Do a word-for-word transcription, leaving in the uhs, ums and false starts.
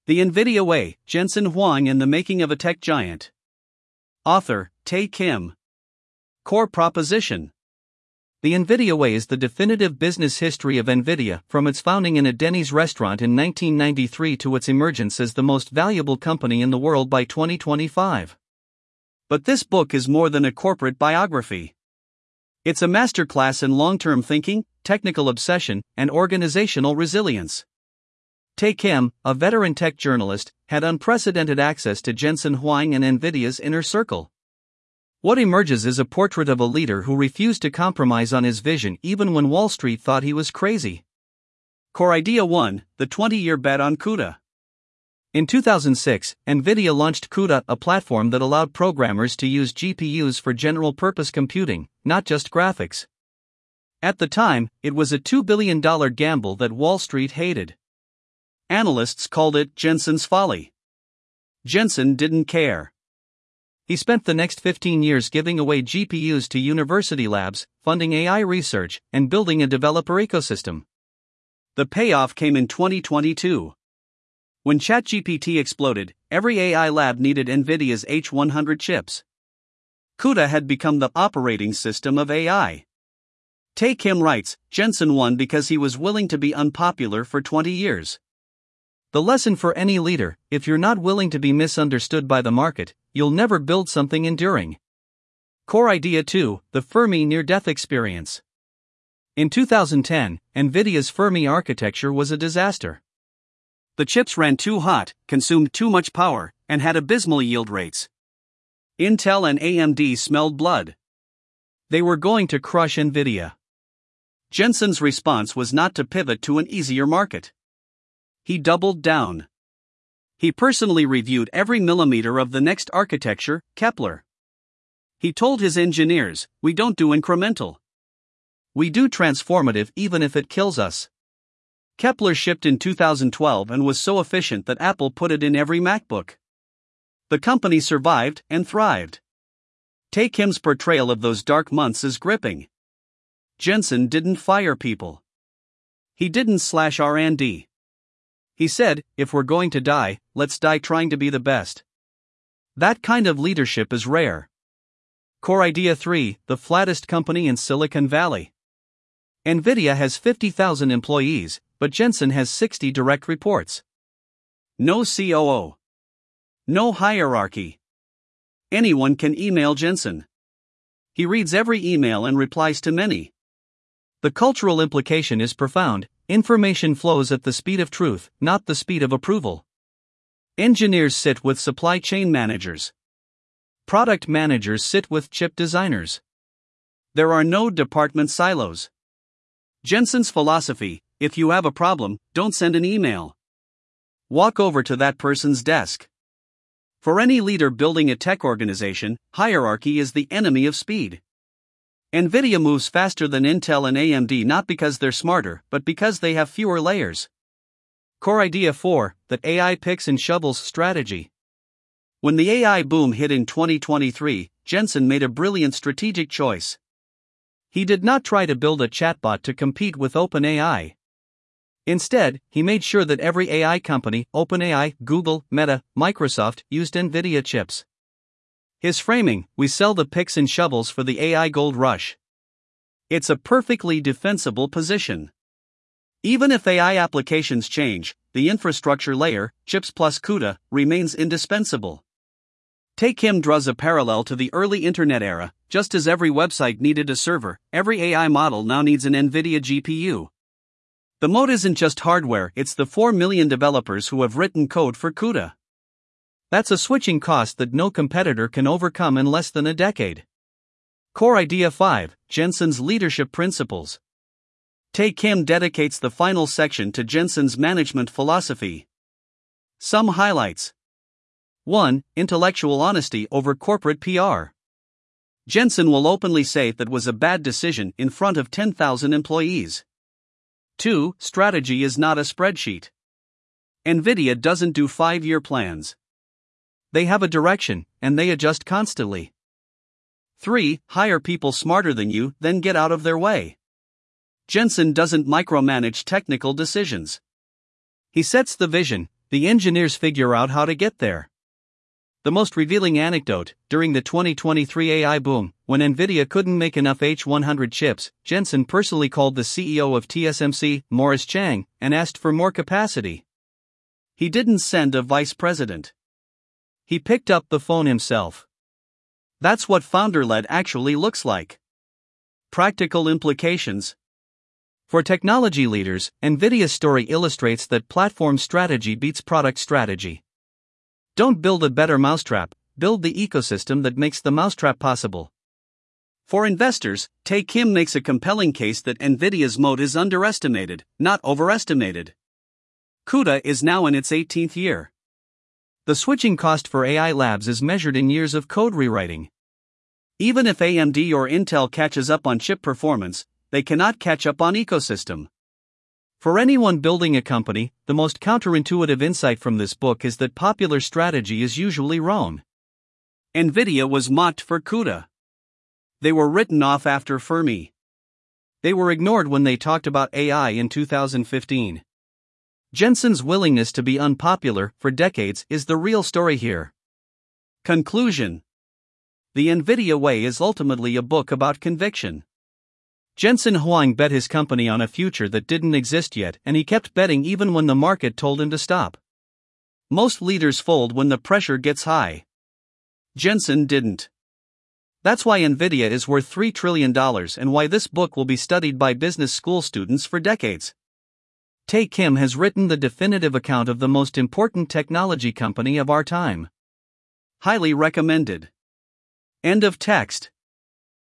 The NVIDIA Way, Jensen Huang and the Making of a Tech Giant. Author, Tae Kim. Core proposition. The NVIDIA Way is the definitive business history of NVIDIA, from its founding in a Denny's restaurant in nineteen ninety-three to its emergence as the most valuable company in the world by twenty twenty-five. But this book is more than a corporate biography. It's a masterclass in long-term thinking, technical obsession, and organizational resilience. Tae Kim, a veteran tech journalist, had unprecedented access to Jensen Huang and NVIDIA's inner circle. What emerges is a portrait of a leader who refused to compromise on his vision even when Wall Street thought he was crazy. Core Idea one, the twenty-year bet on CUDA. In two thousand six, NVIDIA launched CUDA, a platform that allowed programmers to use G P Us for general-purpose computing, not just graphics. At the time, it was a two billion dollars gamble that Wall Street hated. Analysts called it Jensen's folly. Jensen didn't care. He spent the next fifteen years giving away G P Us to university labs, funding A I research, and building a developer ecosystem. The payoff came in twenty twenty-two. When ChatGPT exploded, every A I lab needed NVIDIA's H one hundred chips. CUDA had become the operating system of A I. Tae Kim writes, Jensen won because he was willing to be unpopular for twenty years. The lesson for any leader: if you're not willing to be misunderstood by the market, you'll never build something enduring. Core Idea two, the Fermi near-death experience. In two thousand ten, NVIDIA's Fermi architecture was a disaster. The chips ran too hot, consumed too much power, and had abysmal yield rates. Intel and A M D smelled blood. They were going to crush NVIDIA. Jensen's response was not to pivot to an easier market. He doubled down. He personally reviewed every millimeter of the next architecture, Kepler. He told his engineers, "We don't do incremental. We do transformative even if it kills us." Kepler shipped in two thousand twelve and was so efficient that Apple put it in every MacBook. The company survived and thrived. Tae Kim's portrayal of those dark months is gripping. Jensen didn't fire people. He didn't slash R and D. He said, if we're going to die, let's die trying to be the best. That kind of leadership is rare. Core Idea three, the flattest company in Silicon Valley. NVIDIA has fifty thousand employees, but Jensen has sixty direct reports. No C O O. No hierarchy. Anyone can email Jensen. He reads every email and replies to many. The cultural implication is profound. Information flows at the speed of truth, not the speed of approval. Engineers sit with supply chain managers. Product managers sit with chip designers. There are no department silos. Jensen's philosophy: if you have a problem, don't send an email. Walk over to that person's desk. For any leader building a tech organization, hierarchy is the enemy of speed. NVIDIA moves faster than Intel and A M D not because they're smarter, but because they have fewer layers. Core Idea four, the A I picks and shovels strategy. When the A I boom hit in twenty twenty-three, Jensen made a brilliant strategic choice. He did not try to build a chatbot to compete with OpenAI. Instead, he made sure that every A I company, OpenAI, Google, Meta, Microsoft, used NVIDIA chips. His framing: we sell the picks and shovels for the A I gold rush. It's a perfectly defensible position. Even if A I applications change, the infrastructure layer, chips plus CUDA, remains indispensable. Tae Kim draws a parallel to the early internet era. Just as every website needed a server, every A I model now needs an NVIDIA G P U. The moat isn't just hardware, it's the four million developers who have written code for CUDA. That's a switching cost that no competitor can overcome in less than a decade. Core Idea five, Jensen's leadership principles. Tae Kim dedicates the final section to Jensen's management philosophy. Some highlights. one. Intellectual honesty over corporate P R. Jensen will openly say that was a bad decision in front of ten thousand employees. two. Strategy is not a spreadsheet. NVIDIA doesn't do five-year plans. They have a direction, and they adjust constantly. three. Hire people smarter than you, then get out of their way. Jensen doesn't micromanage technical decisions. He sets the vision, The engineers figure out how to get there. The most revealing anecdote: during the twenty twenty-three A I boom, when Nvidia couldn't make enough H one hundred chips, Jensen personally called the C E O of T S M C, Morris Chang, and asked for more capacity. He didn't send a vice president. He picked up the phone himself. That's what founder-led actually looks like. Practical implications. For technology leaders, Nvidia's story illustrates that platform strategy beats product strategy. Don't build a better mousetrap, build the ecosystem that makes the mousetrap possible. For investors, Tae Kim makes a compelling case that Nvidia's moat is underestimated, not overestimated. CUDA is now in its eighteenth year. The switching cost for A I labs is measured in years of code rewriting. Even if A M D or Intel catches up on chip performance, they cannot catch up on ecosystem. For anyone building a company, the most counterintuitive insight from this book is that popular strategy is usually wrong. Nvidia was mocked for CUDA. They were written off after Fermi. They were ignored when they talked about A I in two thousand fifteen. Jensen's willingness to be unpopular for decades is the real story here. Conclusion. The Nvidia Way is ultimately a book about conviction. Jensen Huang bet his company on a future that didn't exist yet, and he kept betting even when the market told him to stop. Most leaders fold when the pressure gets high. Jensen didn't. That's why Nvidia is worth three trillion dollars and why this book will be studied by business school students for decades. Tae Kim has written the definitive account of the most important technology company of our time. Highly recommended. End of text.